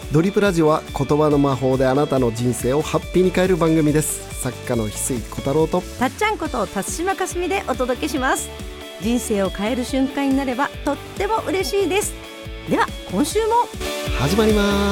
ドリップラジオは言葉の魔法であなたの人生をハッピーに変える番組です。作家の翡翠小太郎とたっちゃんこと辰島かすみでお届けします。人生を変える瞬間になればとっても嬉しいです。では今週も始まります。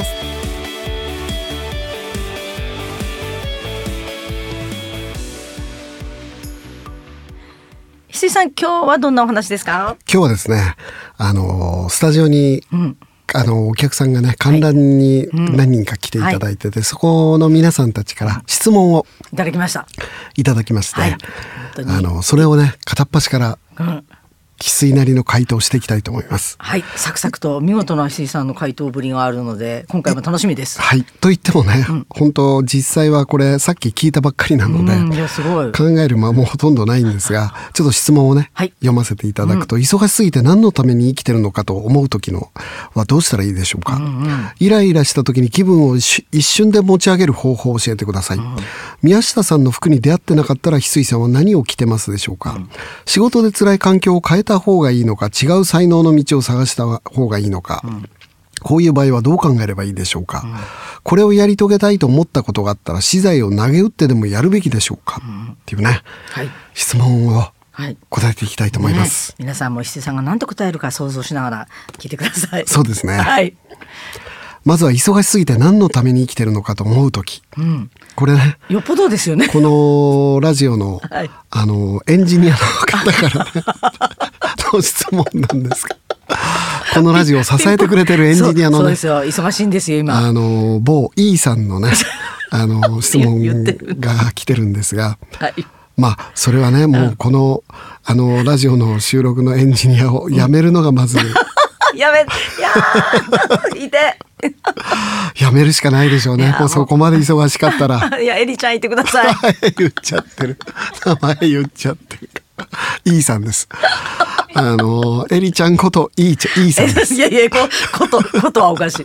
翡翠さん、今日はどんなお話ですか？ 今日はですね、スタジオに、お客さんがね、観覧に何人か来ていただいてて、そこの皆さんたちから質問をいただきました。 いただきまして、 はい、本当にそれをね、片っ端から翡翠なりの回答をしていきたいと思います。 はい、サクサクと見事な翡翠さんの回答ぶりがあるので、今回も楽しみです。 はい、と言ってもね、本当実際はこれさっき聞いたばっかりなので、 いやすごい考える間もほとんどないんですが、ちょっと質問をね、読ませていただくと、忙しすぎて何のために生きてるのかと思う時のはどうしたらいいでしょうか。イライラした時に気分を一瞬で持ち上げる方法を教えてください。宮下さんの服に出会ってなかったら翡翠さんは何を着てますでしょうか。仕事で辛い環境を変えた方がいいのか、違う才能の道を探した方がいいのか、こういう場合はどう考えればいいでしょうか。これをやり遂げたいと思ったことがあったら資材を投げ打ってでもやるべきでしょうか、っていうね、質問を答えていきたいと思います。 皆さんも翡翠さんが何と答えるか想像しながら聞いてください。 そうですね。 はい。 まずは忙しすぎて何のために生きてるのかと思うとき、これね、 よっぽどですよね。 このラジオの、エンジニアの方からねの質問なんですが、このラジオを支えてくれてるエンジニアのね、 そうですよ、忙しいんですよ今。 某 E さんのね質問が来てるんですが、まあそれはね、もうこのラジオの収録のエンジニアをやめるのがまずやめるしかないでしょうね。もうそこまで忙しかったらいやエリちゃん言ってください。 言っちゃってる、名前言っちゃってる。E さんです。エリちゃんこと E さんです。 いやことはおかしい。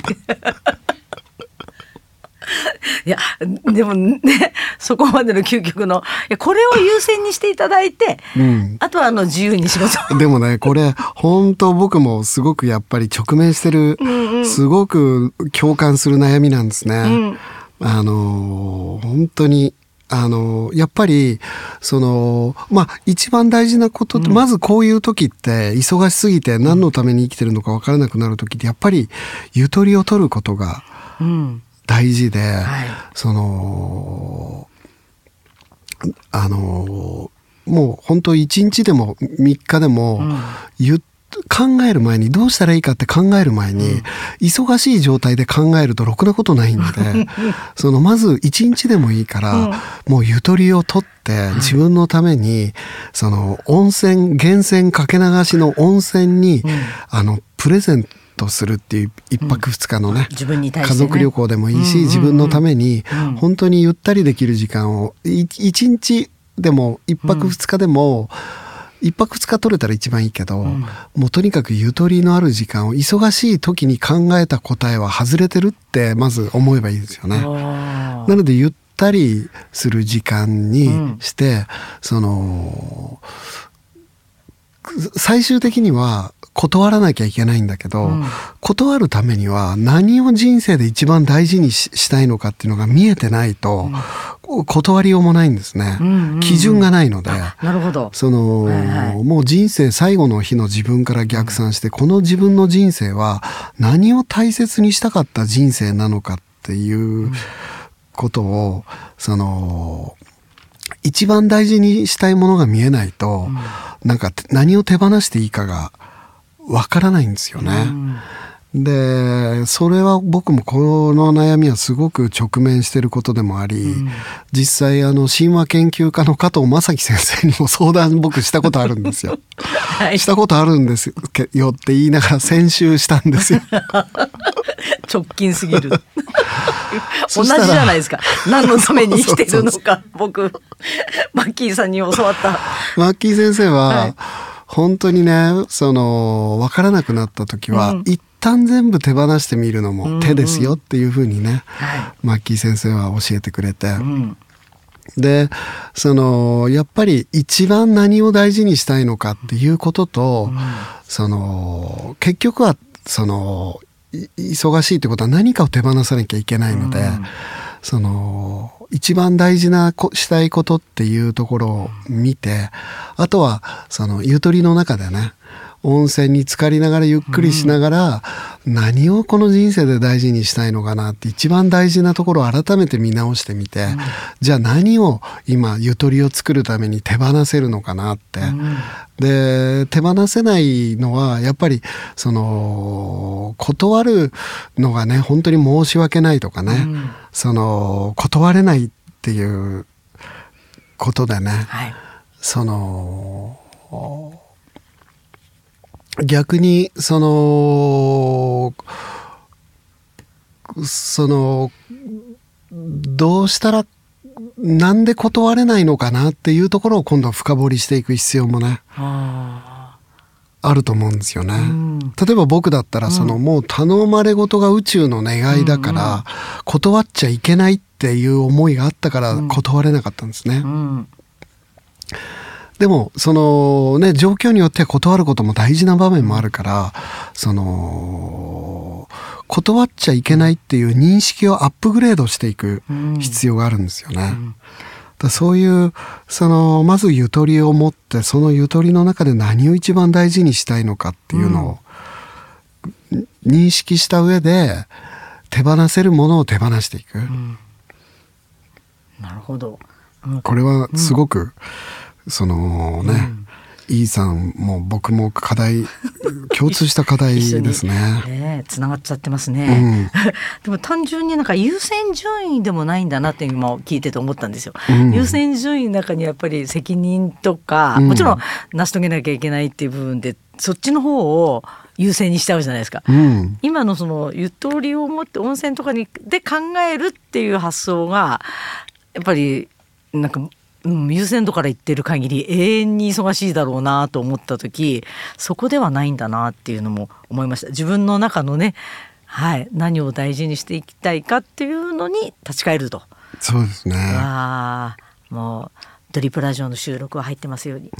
いやでもね、そこまでの究極のこれを優先にしていただいて、あとは自由に仕事。 でもね、これ本当僕もすごくやっぱり直面してる、すごく共感する悩みなんですね。本当にやっぱり一番大事なことって、まずこういう時って忙しすぎて何のために生きてるのか分からなくなる時って、やっぱりゆとりを取ることが大事で、もう本当1日でも3日でも、考える前に、どうしたらいいかって考える前に、忙しい状態で考えるとろくなことないんでまず1日でもいいから、もうゆとりを取って自分のために源泉かけ流しの温泉に、プレゼントするっていう1泊2日のね、 自分に対してね、 家族旅行でもいいし、自分のために本当にゆったりできる時間を1日でも1泊2日でも、1泊2日取れたら一番いいけど、もうとにかくゆとりのある時間を、忙しい時に考えた答えは外れてるってまず思えばいいですよね。なのでゆったりする時間にして、最終的には断らなきゃいけないんだけど、断るためには何を人生で一番大事にしたいのかっていうのが見えてないと、断りようもないんですね。基準がないので。 なるほど。 もう人生最後の日の自分から逆算して、この自分の人生は何を大切にしたかった人生なのかっていうことを、一番大事にしたいものが見えないと、なんか何を手放していいかがわからないんですよね。で、それは僕もこの悩みはすごく直面していることでもあり、実際神話研究家の加藤正樹先生にも相談僕したことあるんですよ。したことあるんですよって言いながら先週したんですよ。 直近すぎる。同じじゃないですか。何のために生きてるのか。僕マッキーさんに教わったマッキー先生は、本当にね、分からなくなった時は、一旦全部手放してみるのも手ですよっていうふうにね、マッキー先生は教えてくれて、でやっぱり一番何を大事にしたいのかっていうことと、結局は忙しいってことは何かを手放さなきゃいけないので、その一番大事なしたいことっていうところを見て、あとはそのゆとりの中でね、温泉に浸かりながらゆっくりしながら、何をこの人生で大事にしたいのかなって一番大事なところを改めて見直してみて、じゃあ何を今ゆとりを作るために手放せるのかなって、で手放せないのはやっぱりその断るのがね本当に申し訳ないとかね、その断れないっていうことでね、その逆にそのどうしたらなんで断れないのかなっていうところを今度は深掘りしていく必要もねあると思うんですよね。例えば僕だったらそのもう頼まれ事が宇宙の願いだから断っちゃいけないっていう思いがあったから断れなかったんですね。でもそのね状況によっては断ることも大事な場面もあるから、その断っちゃいけないっていう認識をアップグレードしていく必要があるんですよね。だそういうそのまずゆとりを持って、そのゆとりの中で何を一番大事にしたいのかっていうのを認識した上で手放せるものを手放していく。 なるほど。 これはすごくそのね、イーさんも僕も課題共通した課題ですね。 つながっちゃってますね。でも単純になんか優先順位でもないんだなって今聞いてて思ったんですよ。優先順位の中にやっぱり責任とか、もちろん成し遂げなきゃいけないっていう部分でそっちの方を優先にしちゃうじゃないですか。今のそのゆとりを持って温泉とかで考えるっていう発想がやっぱりなんか優先度から言ってる限り永遠に忙しいだろうなと思った時、そこではないんだなっていうのも思いました。自分の中のね、何を大事にしていきたいかっていうのに立ち返ると。 そうですね。 もうドリプラジオの収録は入ってますように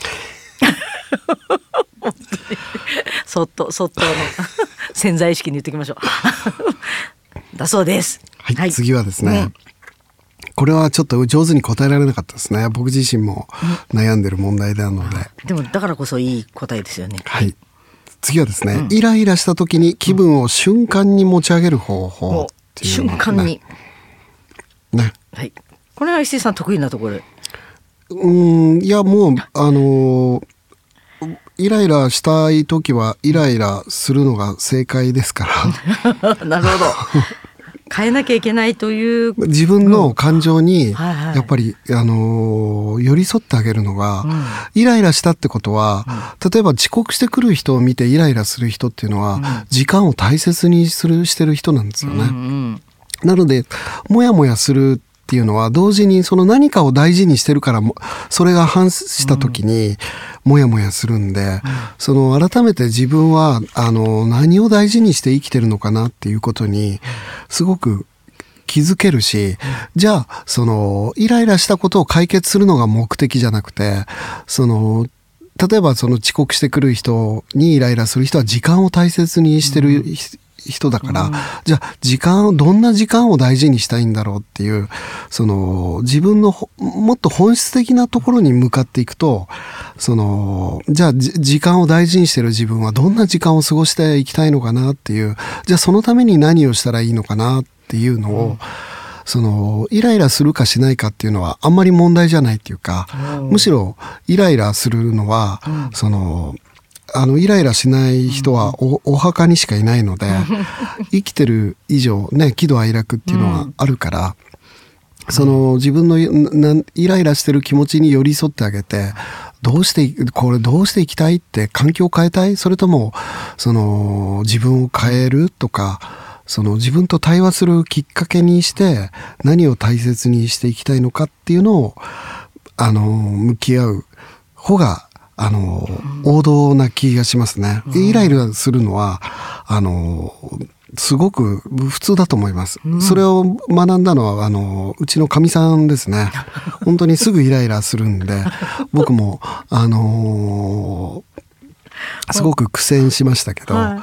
本当にそっと潜在意識に言っておきましょうだそうです。 次はですね、これはちょっと上手に答えられなかったですね。僕自身も悩んでる問題なので。 でもだからこそいい答えですよね。 次はですね、イライラした時に気分を瞬間に持ち上げる方法っていうのが、 瞬間にね、これは石井さん得意なところ。 いやもうイライラしたい時はイライラするのが正解ですからなるほど。変えなきゃいけないという自分の感情にやっぱり、寄り添ってあげるのが、イライラしたってことは、例えば遅刻してくる人を見てイライラする人っていうのは、時間を大切にしてる人なんですよね。なのでモヤモヤするっていうのは同時にその何かを大事にしてるからもそれが反した時にモヤモヤするんで、その改めて自分は何を大事にして生きてるのかなっていうことにすごく気づけるし、じゃあそのイライラしたことを解決するのが目的じゃなくて、その例えばその遅刻してくる人にイライラする人は時間を大切にしてる人だから、じゃあどんな時間を大事にしたいんだろうっていう、その自分のもっと本質的なところに向かっていくと、そのじゃあ時間を大事にしてる自分はどんな時間を過ごしていきたいのかなっていう、じゃあそのために何をしたらいいのかなっていうのを、そのイライラするかしないかっていうのはあんまり問題じゃないっていうか、むしろイライラするのは、そのイライラしない人はお墓にしかいないので、生きてる以上ね、喜怒哀楽っていうのはあるから、その自分のイライラしてる気持ちに寄り添ってあげて、どうしていきたいって、環境を変えたい、それともその自分を変えるとか、その自分と対話するきっかけにして何を大切にしていきたいのかっていうのを向き合う方が王道な気がしますね。イライラするのはすごく普通だと思います。それを学んだのはうちのかみさんですね。本当にすぐイライラするんで、僕もすごく苦戦しましたけど、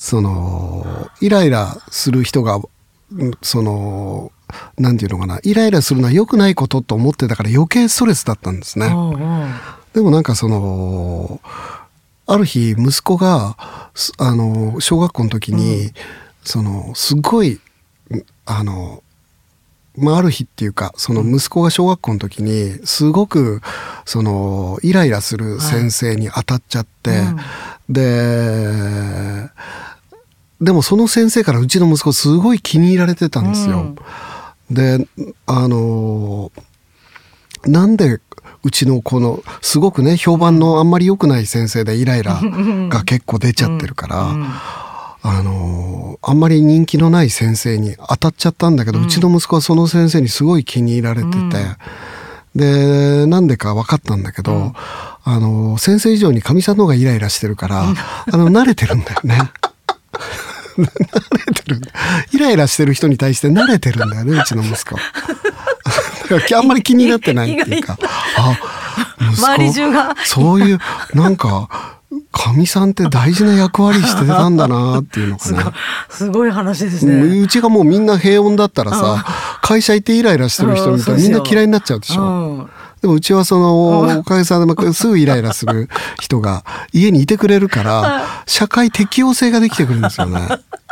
イライラする人がなんていうのかな、イライラするのは良くないことと思ってたから余計ストレスだったんですね。でもなんかある日息子が小学校の時に、すごいある日っていうか、息子が小学校の時にすごくイライラする先生に当たっちゃって、でもその先生からうちの息子すごい気に入られてたんですよ。でなんでうちの子のすごくね評判のあんまり良くない先生でイライラが結構出ちゃってるから、あんまり人気のない先生に当たっちゃったんだけど、うちの息子はその先生にすごい気に入られてて、でなんでか分かったんだけど、先生以上にかみさんの方がイライラしてるから慣れてるんだよね。慣れてる。イライラしてる人に対して慣れてるんだよね、うちの息子。あんまり気になってないっていうか、 周り中がそういうなんかかみさんって大事な役割してたんだなっていうのがね。 すごい話ですね。 うちがもうみんな平穏だったらさ、会社行ってイライラしてる人見たらみんな嫌いになっちゃうでしょ。でもうちはおかげさまですぐイライラする人が家にいてくれるから社会適応性ができてくるんですよね。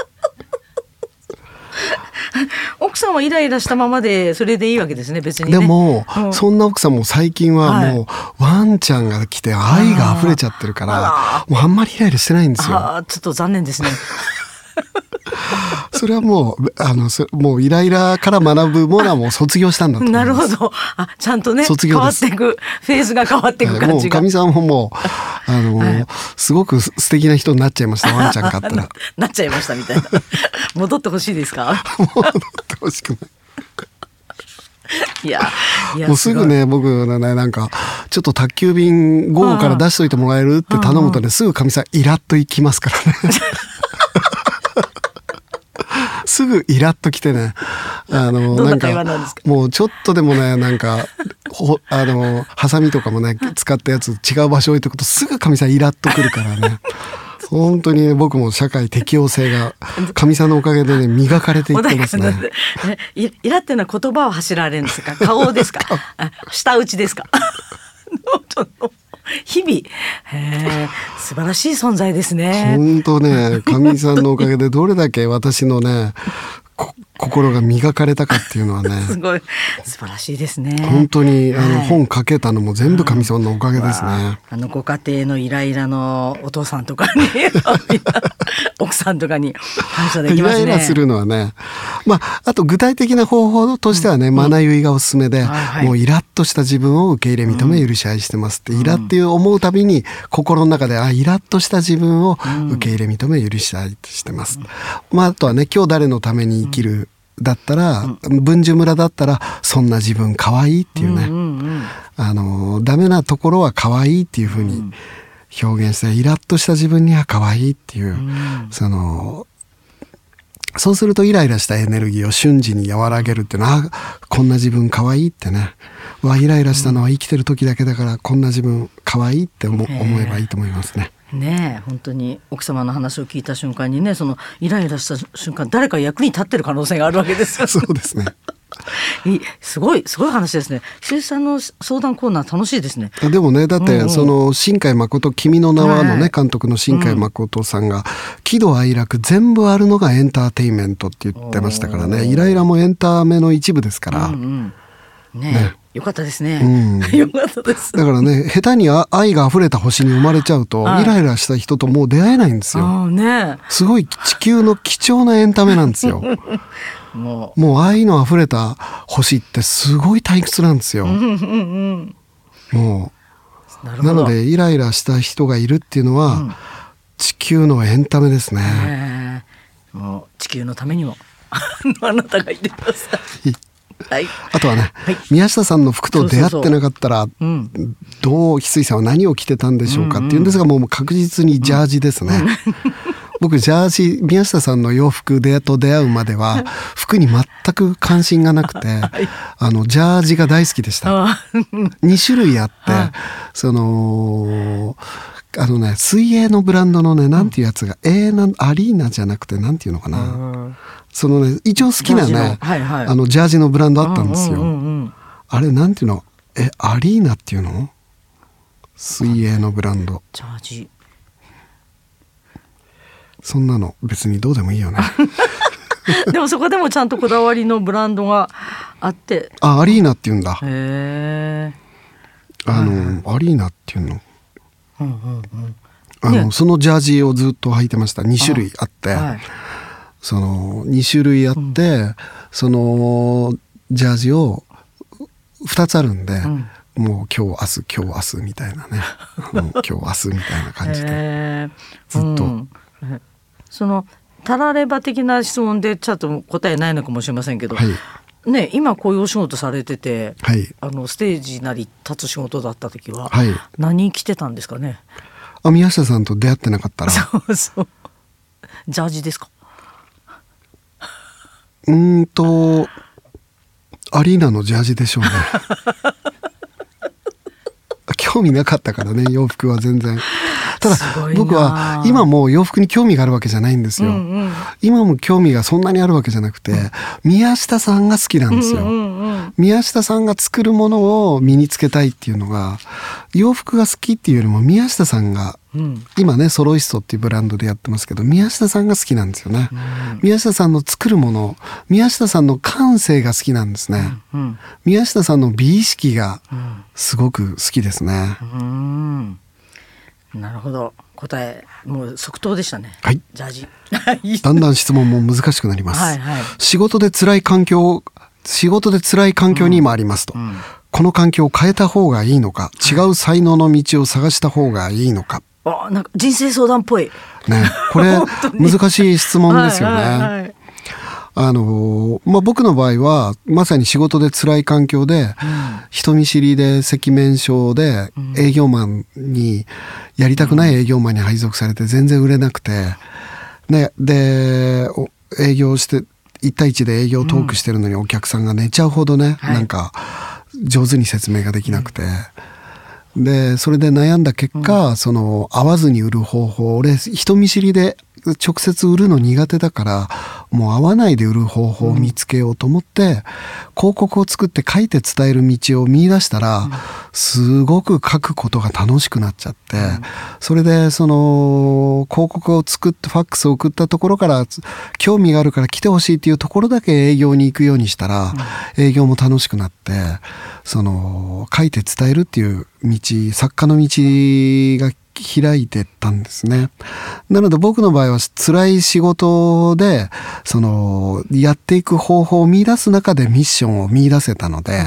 奥さんはイライラしたままでそれでいいわけですね、別にね。 でも、そんな奥さんも最近はもう、ワンちゃんが来て愛が溢れちゃってるからもうあんまりイライラしてないんですよ。 ちょっと残念ですね。 それはもうイライラから学ぶものはもう卒業したんだと思います。 なるほど。ちゃんとね変わっていくフェーズが変わっていく感じが。 もうかみさんももうすごく素敵な人になっちゃいました、ワンちゃん飼ったら。 なっちゃいましたみたいな。戻ってほしいですか？ 戻ってほしくない。 いやもうすぐね、僕ね、なんかちょっと宅急便午後から出しといてもらえるって頼むとね、すぐかみさんイラッといきますからね。すぐイラッときてね、なんかもうちょっとでもね、なんかハサミとかもね使ったやつ違う場所置いておくとすぐかみさんイラッとくるからね。本当に、ね、僕も社会適応性がかみさんのおかげでね磨かれていってますね。 イラっていうのは言葉を走られるんですか？顔ですか？舌打ちですか？ちょっと日々素晴らしい存在ですね。 本当ね、かみさんのおかげでどれだけ私のね心が磨かれたかっていうのはねすごい素晴らしいですね。 本当に本書けたのも全部かみさんのおかげですね。 ご家庭のイライラのお父さんとかに奥さんとかに感謝できますね。 イライラするのはね、あと具体的な方法としてはね、マナユイがおすすめで、もうイラッとした自分を受け入れ認め許し愛してますって、イラっていう思うたびに心の中でイラッとした自分を受け入れ認め許し愛してます。あとはね、今日誰のために生きるだったら、文殊村だったらそんな自分可愛いっていうね、ダメなところは可愛いっていう風に表現して、イラッとした自分には可愛いっていう、そうするとイライラしたエネルギーを瞬時に和らげるっていうのは、こんな自分可愛いってね、イライラしたのは生きてる時だけだから、こんな自分可愛いって思えばいいと思いますね。 ねえ、本当に奥様の話を聞いた瞬間にね、そのイライラした瞬間誰か役に立ってる可能性があるわけですよ。 そうですね。 すごい話ですね。石井さんの相談コーナー楽しいですね。 でもね、だってその新海誠、君の名はのね、監督の新海誠さんが、喜怒哀楽全部あるのがエンターテインメントって言ってましたからね。イライラもエンタメの一部ですから。ね、よかったですね。よかったです。だからね、下手に愛が溢れた星に生まれちゃうと、イライラした人ともう出会えないんですよ。すごい地球の貴重なエンタメなんですよ。もう愛の溢れた星ってすごい退屈なんですよ。もうなのでイライラした人がいるっていうのは、地球のエンタメですね。 もう地球のためにもあなたがいてください。 あとはね、宮下さんの服と出会ってなかったら翡翠さんは何を着てたんでしょうかっていうんですが、もう確実にジャージですね。僕ジャージ、宮下さんの洋服と出会うまでは服に全く関心がなくて、ジャージが大好きでした。2種類あって、 水泳のブランドのね、なんていうやつが、アリーナじゃなくて、なんていうのかな。そのね、一応好きなね、ジャージのブランドあったんですよ。あれ、なんていうの、アリーナっていうの？水泳のブランド。 ジャージ。 そんなの別にどうでもいいよね。 でもそこでもちゃんとこだわりのブランドがあって。 アリーナっていうんだ。 へアリーナっていうの。そのジャージをずっと履いてました。2種類あって、その2種類あって、そのジャージを2つあるんで、もう今日明日みたいなね。もう今日明日みたいな感じでずっと。 そのたられば的な質問でちょっと答えないのかもしれませんけど、ね、今こういうお仕事されてて、ステージなり立つ仕事だった時は、何着てたんですかね。 宮下さんと出会ってなかったら。 そうそう。ジャージですか。 アリーナのジャージでしょうね。興味なかったからね、洋服は全然。ただ僕は今もう洋服に興味があるわけじゃないんですよ。今も興味がそんなにあるわけじゃなくて、宮下さんが好きなんですよ。宮下さんが作るものを身につけたいっていうのが、洋服が好きっていうよりも宮下さんが、今ねソロイストっていうブランドでやってますけど、宮下さんが好きなんですよね。宮下さんの作るもの、宮下さんの感性が好きなんですね。宮下さんの美意識がすごく好きですね。 なるほど。答えもう即答でしたね。ジャージ。 だんだん質問も難しくなります。仕事で辛い環境に今ありますと、この環境を変えた方がいいのか、違う才能の道を探した方がいいのか。 なんか人生相談っぽいね。これ難しい質問ですよね。僕の場合はまさに仕事で辛い環境で、人見知りで赤面症で、営業マンにやりたくない営業マンに配属されて全然売れなくて、ね、で営業して1対1で営業トークしてるのにお客さんが寝ちゃうほどね、なんか上手に説明ができなくて、でそれで悩んだ結果、その会わずに売る方法、俺人見知りで直接売るの苦手だから、もう会わないで売る方法を見つけようと思って、広告を作って書いて伝える道を見出したら、すごく書くことが楽しくなっちゃって、それでその広告を作ってファックスを送ったところから、興味があるから来てほしいっていうところだけ営業に行くようにしたら、営業も楽しくなって、その書いて伝えるっていう道、作家の道が開いてったんですね。なので僕の場合は辛い仕事でそのやっていく方法を見出す中でミッションを見出せたので、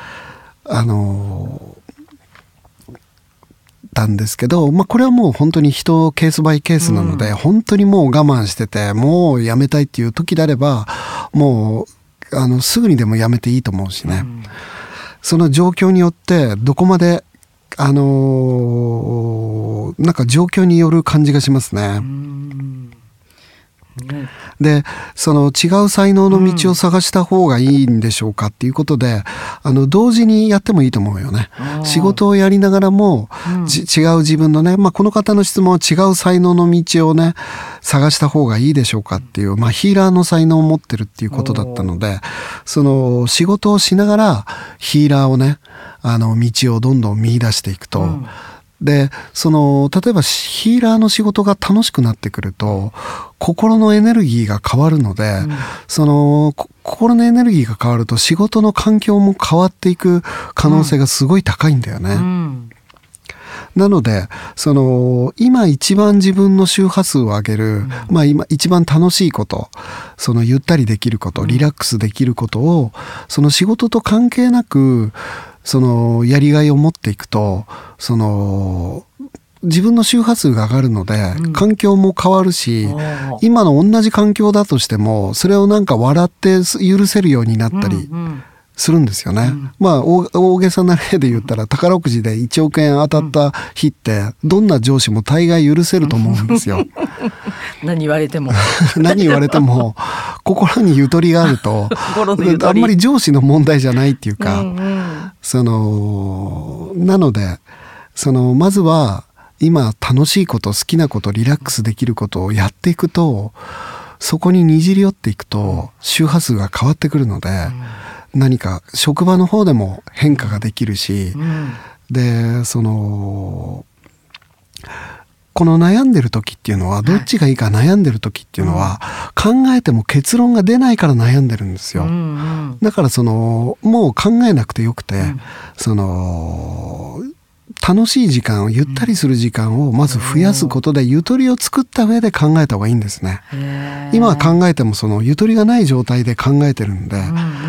たんですけど、これはもう本当に人ケースバイケースなので、本当にもう我慢しててもうやめたいっていう時であれば、もうすぐにでもやめていいと思うしね、その状況によってどこまでなんか状況による感じがしますね。でその違う才能の道を探した方がいいんでしょうかっていうことで、同時にやってもいいと思うよね。仕事をやりながらも、違う自分のね、この方の質問は違う才能の道をね探した方がいいでしょうかっていう、ヒーラーの才能を持ってるっていうことだったので、その仕事をしながらヒーラーをね道をどんどん見出していくと、でその例えばヒーラーの仕事が楽しくなってくると心のエネルギーが変わるので、その心のエネルギーが変わると仕事の環境も変わっていく可能性がすごい高いんだよね。なのでその今一番自分の周波数を上げる、今一番楽しいこと、そのゆったりできること、リラックスできることをその仕事と関係なくそのやりがいを持っていくと、その自分の周波数が上がるので、環境も変わるし、今の同じ環境だとしてもそれをなんか笑って許せるようになったりするんですよね。大げさな例で言ったら宝くじで1億円当たった日ってどんな上司も大概許せると思うんですよ。 何言われても何言われても心にゆとりがあるとあんまり上司の問題じゃないっていうか、そのなのでそのまずは今楽しいこと、好きなこと、リラックスできることをやっていくと、そこににじり寄っていくと周波数が変わってくるので、何か職場の方でも変化ができるし、でこの悩んでる時っていうのは、どっちがいいか悩んでる時っていうのは、考えても結論が出ないから悩んでるんですよ。だからもう考えなくてよくて、楽しい時間を、ゆったりする時間をまず増やすことで、ゆとりを作った上で考えた方がいいんですね。今は考えてもゆとりがない状態で考えてるんで、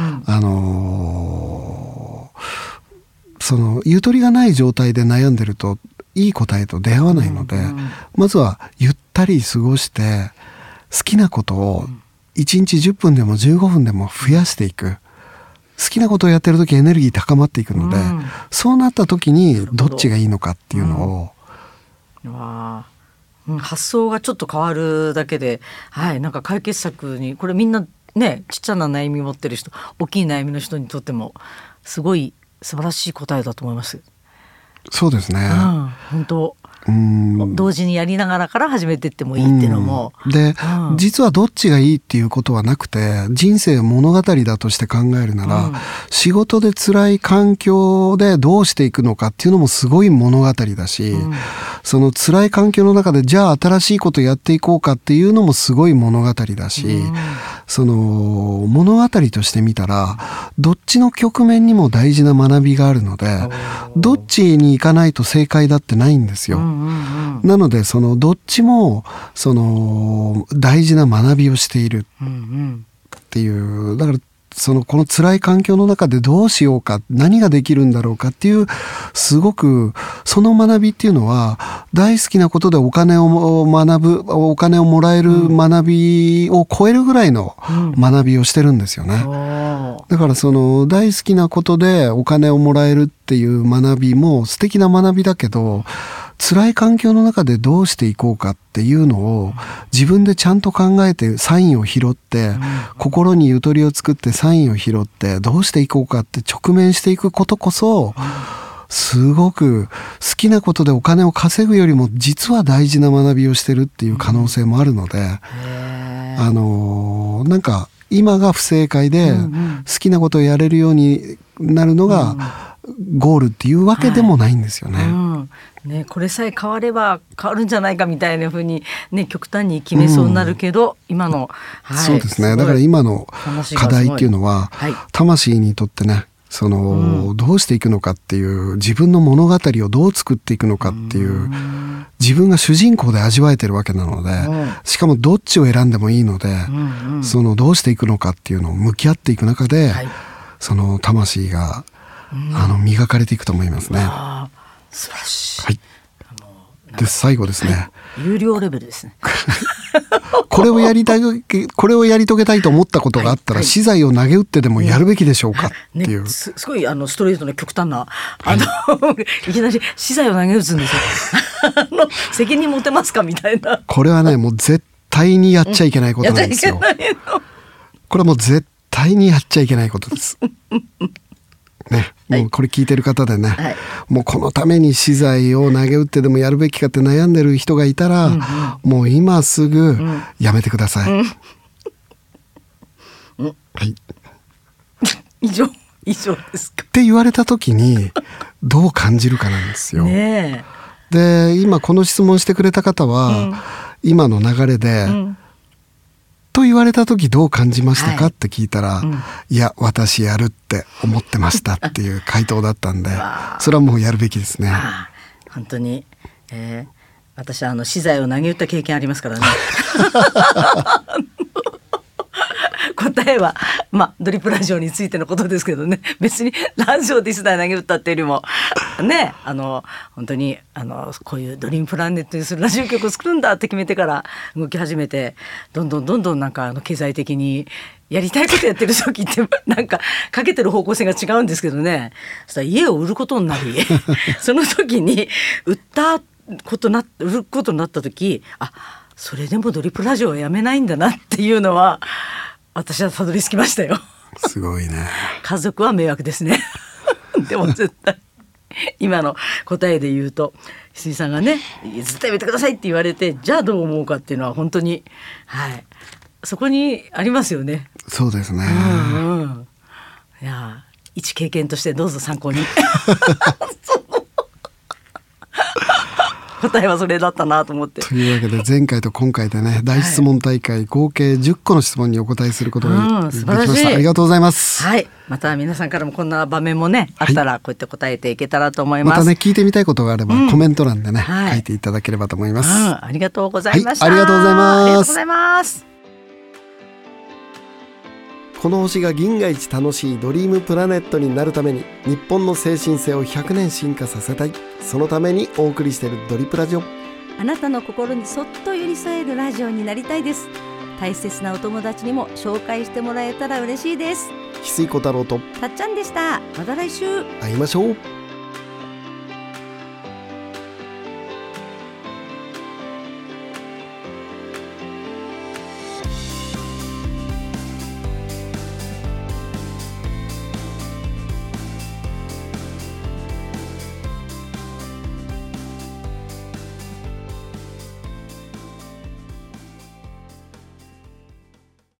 ゆとりがない状態で悩んでるといい答えと出会わないので、まずはゆったり過ごして好きなことを1日10分でも15分でも増やしていく。好きなことをやってる時エネルギー高まっていくので、そうなった時にどっちがいいのかっていうのを、 発想がちょっと変わるだけで、なんか解決策に、これみんなね、ちっちゃな悩み持ってる人、大きい悩みの人にとってもすごい素晴らしい答えだと思います。 そうですね、 本当同時にやりながらから始めていってもいいっていうのも、 で、実はどっちがいいっていうことはなくて、人生物語だとして考えるなら、仕事で辛い環境でどうしていくのかっていうのもすごい物語だし、その辛い環境の中でじゃあ新しいことやっていこうかっていうのもすごい物語だし、物語として見たらどっちの局面にも大事な学びがあるので、どっちに行かないと正解だってないんですよ。なのでどっちも大事な学びをしているっていう、だからこの辛い環境の中でどうしようか、何ができるんだろうかっていう、すごくその学びっていうのは、大好きなことでお金を学ぶ、お金をもらえる学びを超えるぐらいの学びをしてるんですよね。だから大好きなことでお金をもらえるっていう学びも素敵な学びだけど、辛い環境の中でどうしていこうかっていうのを自分でちゃんと考えて、サインを拾って、心にゆとりを作ってサインを拾ってどうしていこうかって直面していくことこそ、すごく好きなことでお金を稼ぐよりも実は大事な学びをしてるっていう可能性もあるので、なんか今が不正解で好きなことをやれるようになるのがゴールっていうわけでもないんですよね。 これさえ変われば変わるんじゃないかみたいな風にね、極端に決めそうになるけど、今の、 そうですね。だから今の課題っていうのは、魂にとってね、どうしていくのかっていう、自分の物語をどう作っていくのかっていう、自分が主人公で味わえてるわけなので、しかもどっちを選んでもいいので、どうしていくのかっていうのを向き合っていく中で、魂が磨かれていくと思いますね。 素晴らしい。 はい。で最後ですね。 有料レベルですね。 これをやり遂げたいと思ったことがあったら、資材を投げ打ってでもやるべきでしょうかっていう。 すごいストレートな極端な、いきなり資材を投げ打つんですよ。責任持てますかみたいな。 これはね、もう絶対にやっちゃいけないことなんですよ。これはもう絶対にやっちゃいけないことです。ね、もうこれ聞いてる方でね、もうこのために資材を投げ打ってでもやるべきかって悩んでる人がいたら、もう今すぐやめてください。はい。 以上ですか。 って言われた時にどう感じるかなんですよ。で、今この質問してくれた方は、今の流れで、と言われた時どう感じましたかって聞いたら、いや私やるって思ってましたっていう回答だったんで、それはもうやるべきですね。 本当に、私資材を投げ打った経験ありますからね。答えはドリップラジオについてのことですけどね、別にラジオで資材投げ打ったっていうよりもね、本当にこういうドリームプラネットにするラジオ局を作るんだって決めてから動き始めて、どんどんなんか経済的にやりたいことやってる時ってなんかかけてる方向性が違うんですけどね、そしたら家を売ることになりその時に売ることになった時、それでもドリップラジオはやめないんだなっていうのは私はたどり着きましたよ。 すごいね。 家族は迷惑ですね。でも絶対今の答えで言うと翡翠さんがねずっとやめてくださいって言われて、じゃあどう思うかっていうのは本当に、はい、そこにありますよね。 そうですね、 いや一経験としてどうぞ参考に答えはそれだったなと思って。 というわけで前回と今回でね、大質問大会合計10個の質問にお答えすることができました。ありがとうございます。 はい、また皆さんからもこんな場面もねあったらこうやって答えていけたらと思います。 またね聞いてみたいことがあればコメント欄でね、書いていただければと思います。 ありがとうございました。 ありがとうございます。 ありがとうございます。 この星が銀河一楽しいドリームプラネットになるために、日本の精神性を100年進化させたい。そのためにお送りしているドリプラジオ。 あなたの心にそっと寄り添えるラジオになりたいです。大切なお友達にも紹介してもらえたら嬉しいです。 翡翠小太郎とたっちゃんでした。また来週会いましょう。